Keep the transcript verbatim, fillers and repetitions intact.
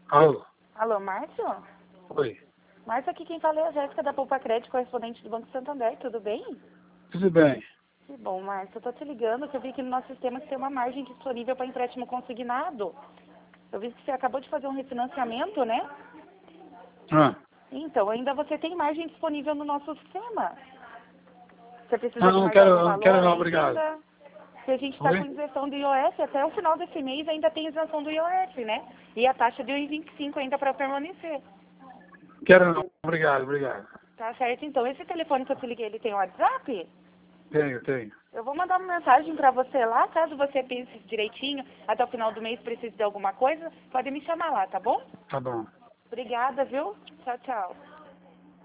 Alô? Alô, Márcio? Oi. Márcio, aqui quem fala é a Jéssica da Poupa Crédito, correspondente do Banco Santander, tudo bem? Tudo bem. Que bom, Márcio. Eu tô te ligando que eu vi aqui no nosso sistema que tem uma margem disponível para empréstimo consignado. Eu vi que você acabou de fazer um refinanciamento, né? Ah, Então, ainda você tem margem disponível no nosso sistema. Você precisa não, de não mais quero, algum não quero valor não, obrigado. ainda? Se a gente está com Oi? isenção do I O F, até o final desse mês ainda tem isenção do I O F, né? E a taxa de um vírgula vinte e cinco ainda para permanecer. Quero não, obrigado, obrigado. Tá certo, então. Esse telefone que eu te liguei, ele tem WhatsApp? Tenho, tenho. Eu vou mandar uma mensagem para você lá, caso você pense direitinho, até o final do mês precise de alguma coisa, pode me chamar lá, tá bom? Tá bom. Obrigada, viu? Tchau, tchau.